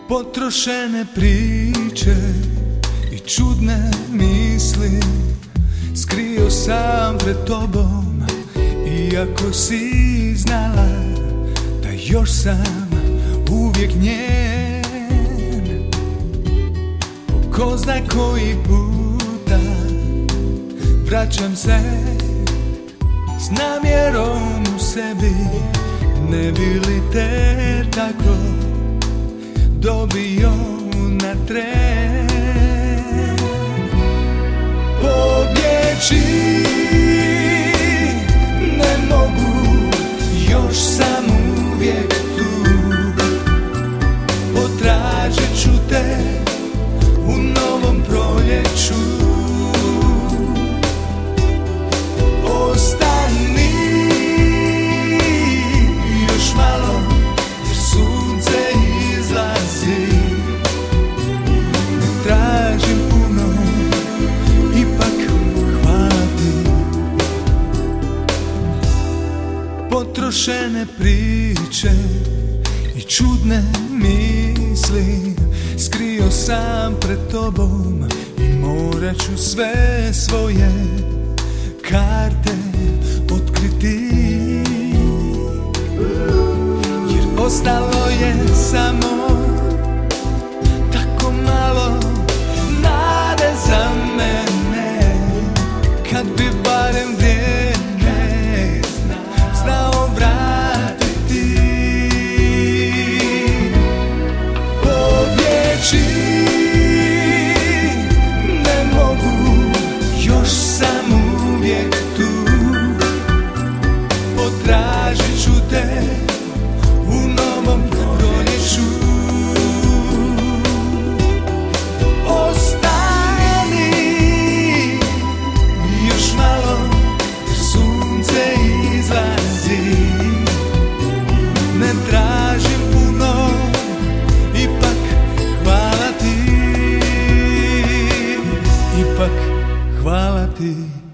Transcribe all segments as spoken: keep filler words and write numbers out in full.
Potrošene priče i čudne misli skrio sam pred tobom, iako si znala da još sam uvijek njen. Po ko zna koji puta vraćam se s namjerom u sebi, ne bi li te tako dobio na tren. Pobjeći ne mogu, još sam uvijek tu. Potražit ću te u novom proljeću. Ostani još malo, jer sunce izlazi. Ne tražim puno, ipak hvala ti. Potrošene priče i čudne misli skrio sam pred tobom i morat ću sve svoje karte otkriti, jer ostalo je samo tako malo nade za mene. Kad bi barem vrijeme znao vratiti. Pobjeći ne mogu, još sam uvijek tu. Potražit ću te u novom proljeću. Ostani još malo, jer sunce izlazi. Ne tražim puno, ipak hvala ti. Ipak hvala ti.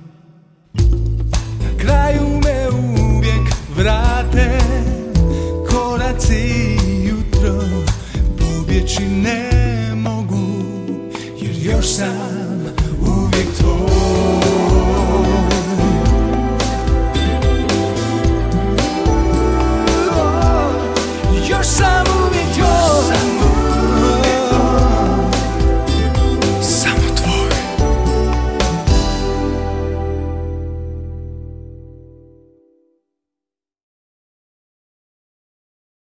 Na kraju me uvijek vrate koraci jutro. Pobjeći ne mogu, jer još sam